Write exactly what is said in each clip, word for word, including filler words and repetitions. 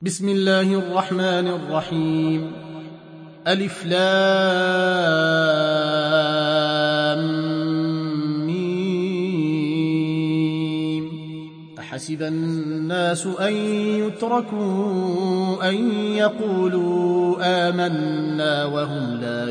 بسم الله الرحمن الرحيم. ألف لام ميم. أحسب الناس أن يتركوا أن يقولوا آمنا وهم لا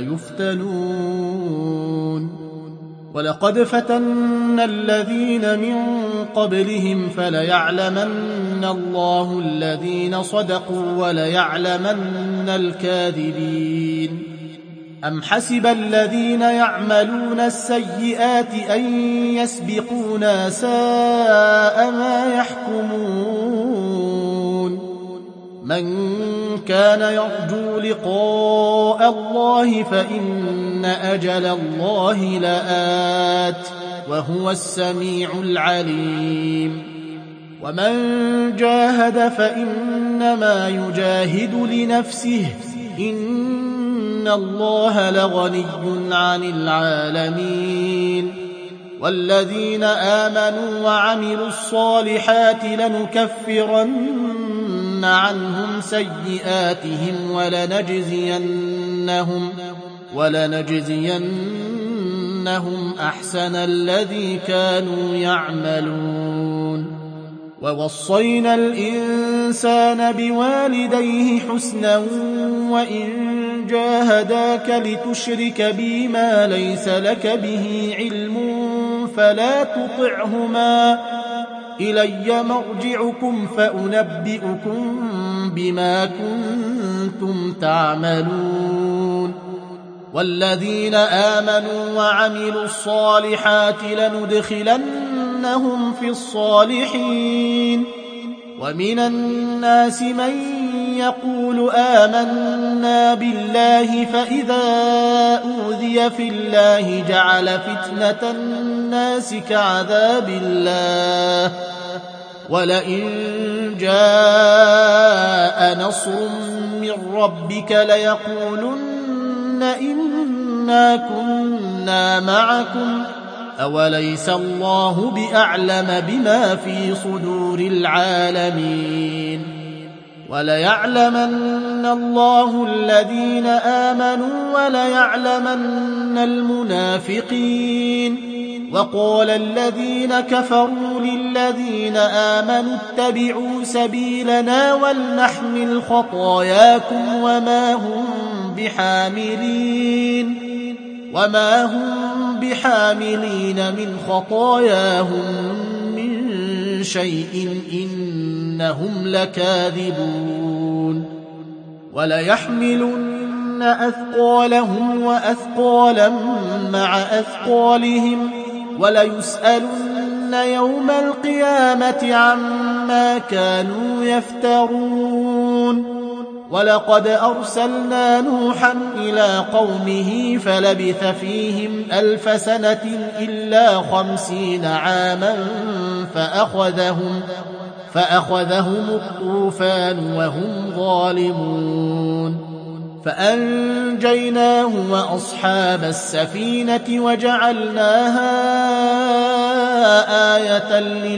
يفتنون. ولقد فتنا الذين من قبلهم فليعلمن الله الذين صدقوا وليعلمن الكاذبين. أم حسب الذين يعملون السيئات أن يسبقونا ساء ما يحكمون. من كان يرجو لقاء الله فإن أجل الله لآت وهو السميع العليم. ومن جاهد فإنما يجاهد لنفسه إن الله لغني عن العالمين. والذين آمنوا وعملوا الصالحات لنكفرن عنهم سيئاتهم ولنجزينهم ولنجزينهم أحسن الذي كانوا يعملون. ووصينا الإنسان بوالديه حسنا وإن جاهداك لتشرك بي ما ليس لك به علم فلا تطعهما إلي مرجعكم فأنبئكم بما كنتم تعملون. والذين آمنوا وعملوا الصالحات لندخلنهم في الصالحين. ومن الناس من يقول آمنا بالله فإذا أوذي في الله جعل فتنة الناس كعذاب الله ولئن جاء نصر من ربك ليقولن إنا كنا معكم أوليس الله بأعلم بما في صدور العالمين. وليعلمن الله الذين آمنوا وليعلمن المنافقين. وقال الذين كفروا للذين آمنوا اتبعوا سبيلنا ولنحمل خطاياكم وما هم بحاملين وما هم بحاملين من خطاياهم من شيء إنهم لكاذبون. وليحملن أثقالهم وأثقالا مع أثقالهم وليسألن يوم القيامة عما كانوا يفترون. ولقد أرسلنا نوحا إلى قومه فلبث فيهم ألف سنة إلا خمسين عاما فأخذهم, فأخذهم الطوفان وهم ظالمون. فأنجيناه وأصحاب السفينة وجعلناها آية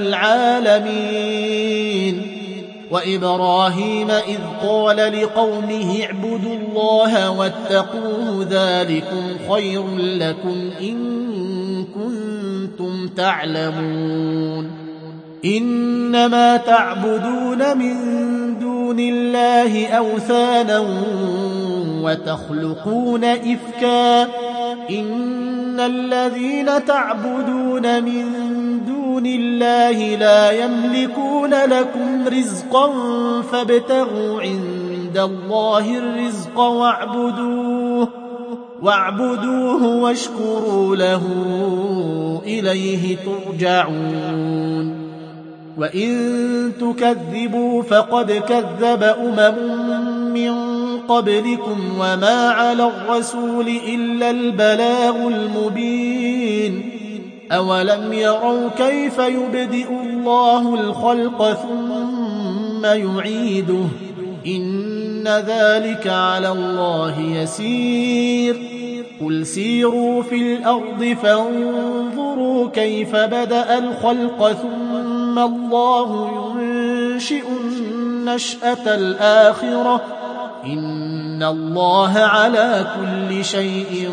للعالمين. وإبراهيم إذ قال لقومه اعبدوا الله واتقوه ذلكم خير لكم إن كنتم تعلمون. إنما تعبدون من دون الله أوثانا وتخلقون إفكا إن الذين تعبدون من دون الله لا يملكون لكم رزقا فابتغوا عند الله الرزق واعبدوه واعبدوه واشكروا له إليه ترجعون. وإن تكذبوا فقد كذب أمم من قبلكم وما على الرسول إلا البلاغ المبين. أولم يروا كيف يبدئ الله الخلق ثم يعيده إن ذلك على الله يسير. قل سيروا في الأرض فانظروا كيف بدأ الخلق ثم الله ينشئ النشأة الآخرة إن الله على كل شيء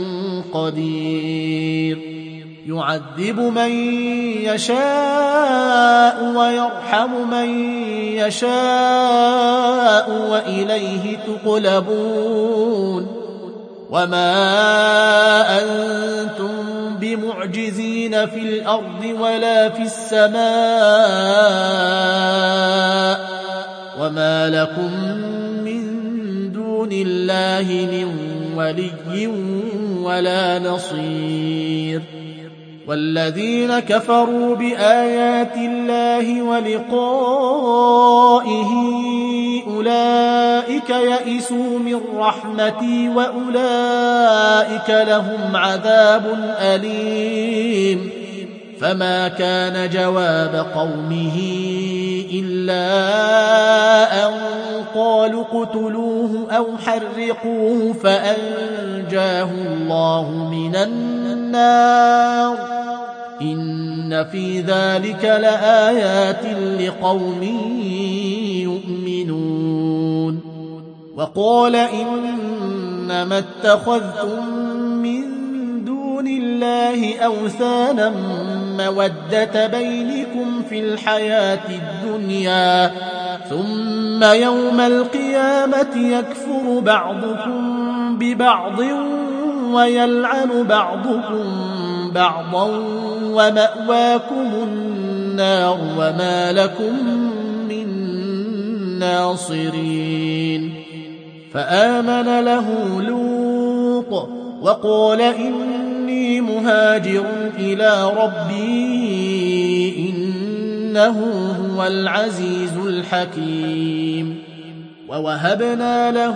قدير يعذب من يشاء ويرحم من يشاء وإليه تقلبون وما أنتم بمعجزين في الأرض ولا في السماء وما لكم من دون الله من ولي ولا نصير والذين كفروا بآيات الله ولقائه أولئك يئسوا من رحمتي وأولئك لهم عذاب أليم فما كان جواب قومه إلا أن قالوا اقتلوه أو حرقوه فأنجاه الله من النار إن في ذلك لآيات لقوم يؤمنون وقال إنما اتخذتم من دون الله أوثانا مودة بينكم في الحياة الدنيا ثم يوم القيامة يكفر بعضكم ببعض ويلعن بعضكم بعضا ومأواكم النار وما لكم من ناصرين فآمن له لوط وقال إني مهاجر إلى ربي إنه هو العزيز الحكيم ووهبنا له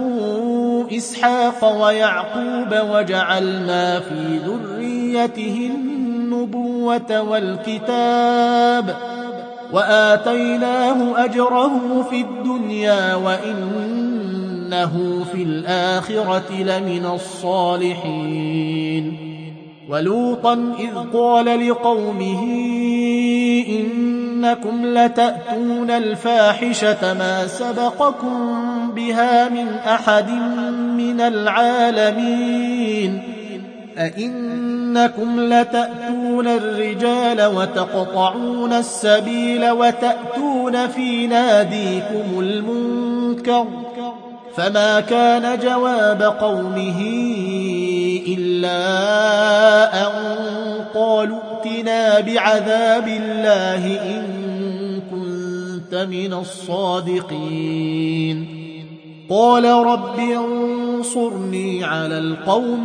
إسحاق ويعقوب وجعلنا في ذريته النبوة والكتاب وآتيناه أجره في الدنيا وإنه في الآخرة لمن الصالحين ولوطا إذ قال لقومه إنكم لتأتون الفاحشة ما سبقكم بها من أحد من العالمين أئنكم لتأتون الرجال وتقطعون السبيل وتأتون في ناديكم المنكر فما كان جواب قومه إلا أن قالوا ائتنا بعذاب الله إن كنت من الصادقين قال رب انصرني على القوم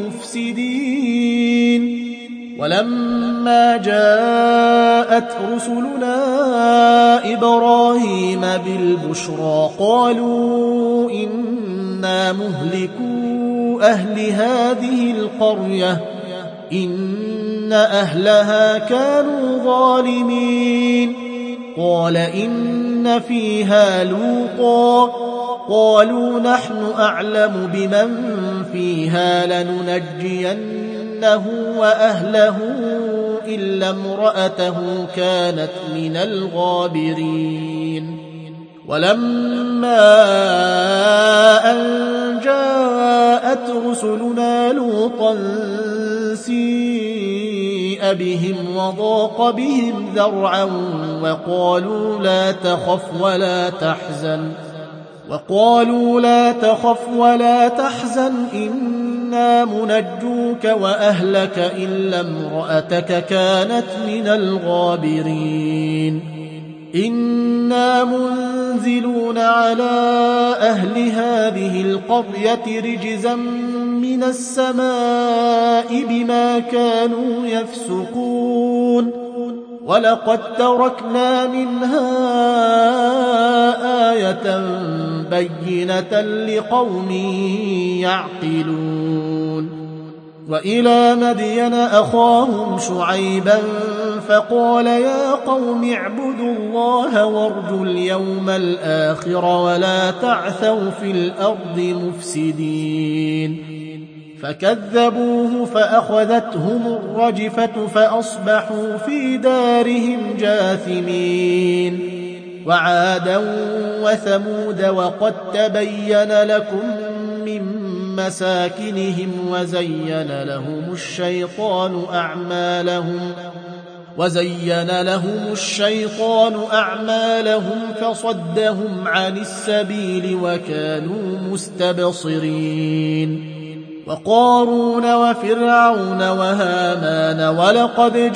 المفسدين ولما جاءت رسلنا إبراهيم بالبشرى قالوا إنا مهلكو أهل هذه القرية إن أهلها كانوا ظالمين قال إن فيها لوطا قالوا نحن أعلم بمن فيها لننجينه وأهله إلا امرأته كانت من الغابرين ولما أن جاءت رسلنا لوطا سيء بهم وضاق بهم ذرعا وقالوا لا تخف ولا تحزن وقالوا لا تخف ولا تحزن إنا منجوك وأهلك إلا امرأتك كانت من الغابرين إنا منزلون على أهل هذه القرية رجزا من السماء بما كانوا يفسقون ولقد تركنا منها آية بينة لقوم يعقلون وإلى مدين أخاهم شعيبا فقال يا قوم اعبدوا الله وارجوا اليوم الآخر ولا تعثوا في الأرض مفسدين فكذبوه فأخذتهم الرجفة فأصبحوا في دارهم جاثمين وعادا وثمود وقد تبين لكم من مساكنهم وزين لهم الشيطان أعمالهم وزين لهم الشيطان أعمالهم فصدهم عن السبيل وكانوا مستبصرين وقارون وفرعون وهامان ولقد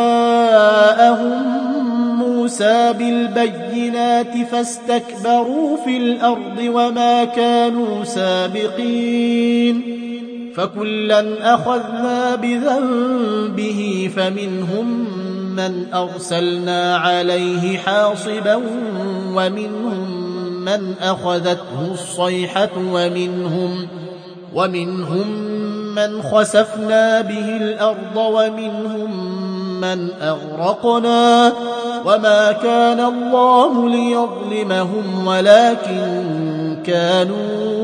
جاءهم موسى بالبينات فاستكبروا في الأرض وما كانوا سابقين فكلا أخذنا بذنبه فمنهم من أرسلنا عليه حاصبا ومنهم من أخذته الصيحة ومنهم ومنهم من خسفنا به الأرض ومنهم من أغرقنا وما كان الله ليظلمهم ولكن كانوا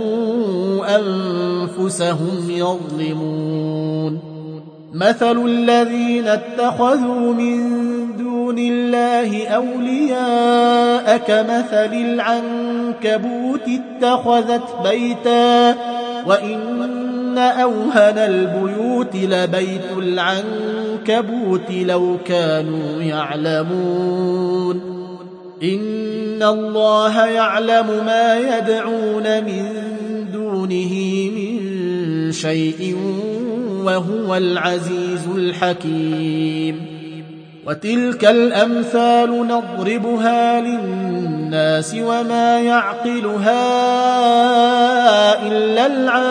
أنفسهم يظلمون مثل الذين اتخذوا من دون الله أولياء كمثل العنكبوت اتخذت بيتا وإن أوهن البيوت لبيت العنكبوت لو كانوا يعلمون إن الله يعلم ما يدعون من دونه من شيء وهو العزيز الحكيم وتلك الأمثال نضربها للناس وما يعقلها إلا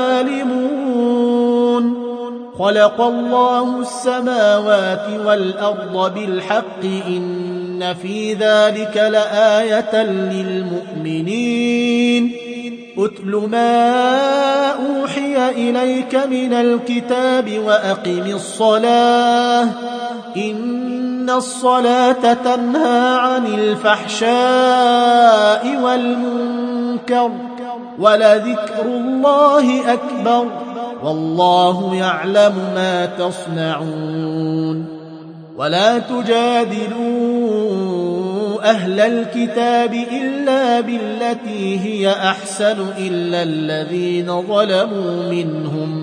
العالمون خلق الله السماوات والأرض بالحق إن في ذلك لآية للمؤمنين أتل ما أوحي إليك من الكتاب وأقم الصلاة إن الصلاة تنهى عن الفحشاء والمنكر ولذكر الله أكبر والله يعلم ما تصنعون ولا تجادلوا أهل الكتاب إلا بالتي هي أحسن إلا الذين ظلموا منهم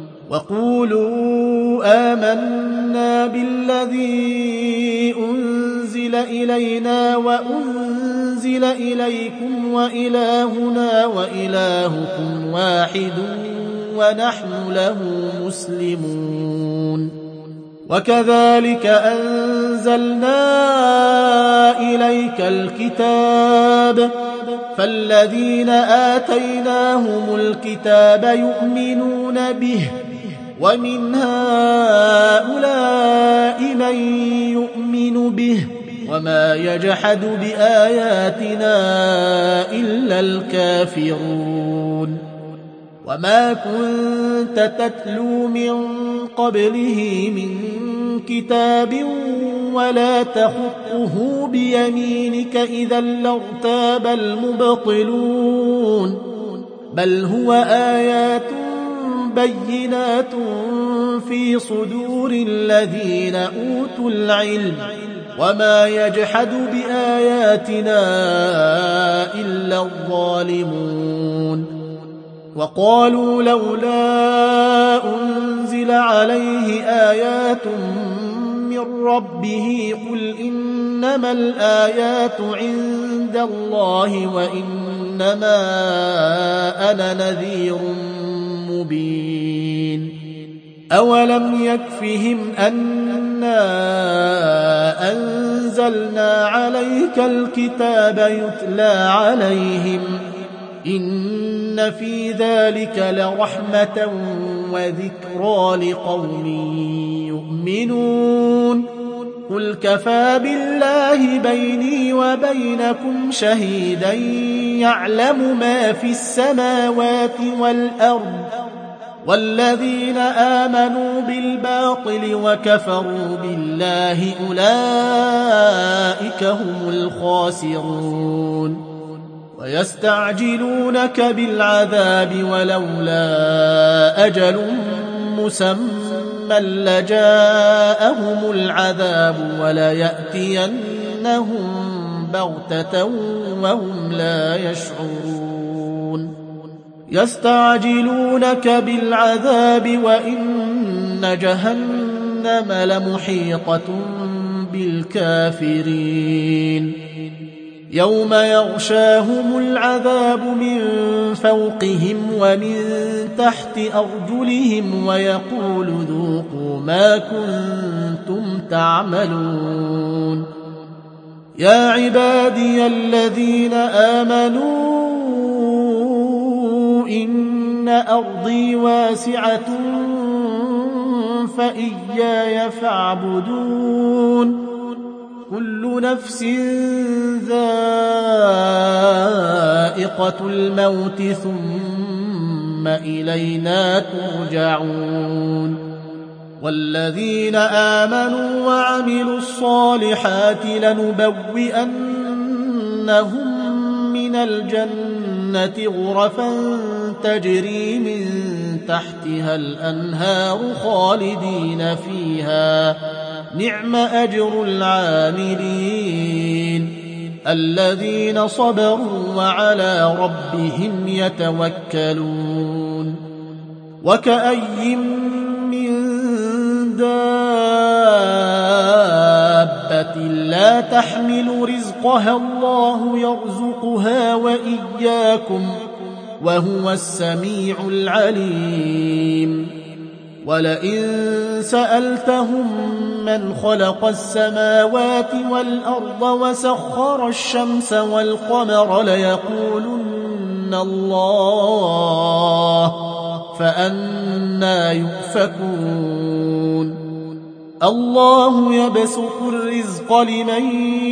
وقولوا آمنا بالذي أنزل إلينا وأنزل إليكم وإلهنا وإلهكم واحد ونحن له مسلمون وكذلك أنزلنا إليك الكتاب فالذين آتيناهم الكتاب يؤمنون به ومن هؤلاء من يؤمن به وما يجحد بآياتنا إلا الكافرون وما كنت تتلو من قبله من كتاب ولا تخطه بيمينك إذا لارتاب المبطلون بل هو آيات بينات في صدور الذين أوتوا العلم وما يجحد بآياتنا إلا الظالمون وقالوا لولا أنزل عليه آيات من ربه قل إنما الآيات عند الله وإنما أنا نذير مبين أولم يكفهم أنا أنزلنا عليك الكتاب يتلى عليهم إن في ذلك لرحمة وذكرى لقوم يؤمنون قل كفى بالله بيني وبينكم شهيدا يعلم ما في السماوات والأرض والذين آمنوا بالباطل وكفروا بالله أولئك هم الخاسرون ويستعجلونك بالعذاب ولولا أجل مسمى لجاءهم العذاب وليأتينهم بغتة وهم لا يشعرون يستعجلونك بالعذاب وإن جهنم لمحيطة بالكافرين يوم يغشاهم العذاب من فوقهم ومن تحت أرجلهم ويقول ذوقوا ما كنتم تعملون يا عبادي الذين آمنوا إن أرضي واسعة فإياي فاعبدون كل نفس ذائقة الموت ثم إلينا ترجعون والذين آمنوا وعملوا الصالحات لنبوئنهم من الجنة غرفا تجري من تحتها الأنهار خالدين فيها نعم أجر العاملين الذين صبروا وعلى ربهم يتوكلون وكأي من دابة لا تحمل رزقها الله يرزقها وإياكم وهو السميع العليم ولئن سألتهم من خلق السماوات والأرض وسخر الشمس والقمر ليقولن الله فأنى يؤفكون الله يبسط الرزق لمن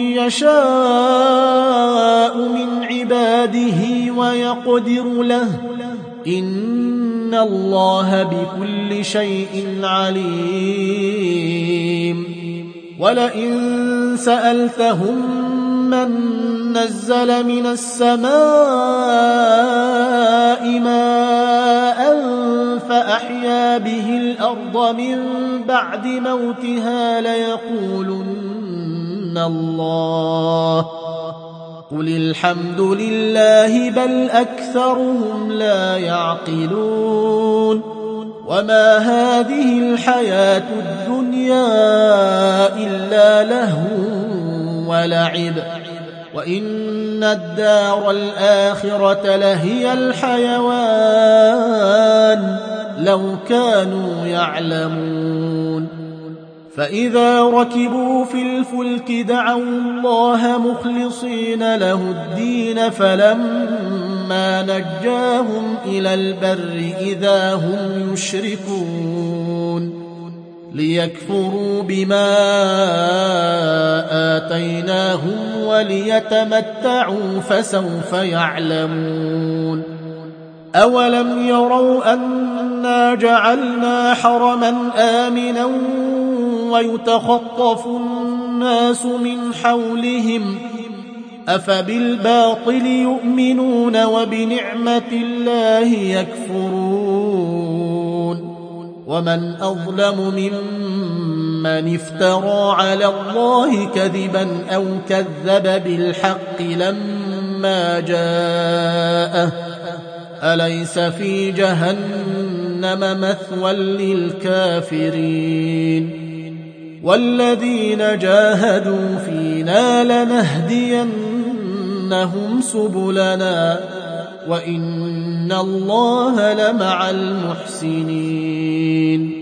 يشاء من عباده ويقدر له إن الله بكل شيء عليم ولئن سألتهم من نزل من السماء ماء فأحيا به الأرض من بعد موتها ليقولن الله قل الحمد لله بل أكثرهم لا يعقلون وما هذه الحياة الدنيا إلا لهو ولعب وإن الدار الآخرة لهي الحيوان لو كانوا يعلمون فإذا ركبوا في الفلك دعوا الله مخلصين له الدين فلما نجاهم إلى البر إذا هم يشركون ليكفروا بما آتيناهم وليتمتعوا فسوف يعلمون أولم يروا أنا جعلنا حرما آمنا ويتخطف الناس من حولهم أفبالباطل يؤمنون وبنعمة الله يكفرون ومن أظلم ممن افترى على الله كذبا أو كذب بالحق لما جاءه أليس في جهنم مثوى للكافرين والذين جاهدوا فينا لنهدينهم سبلنا وإن الله لمع المحسنين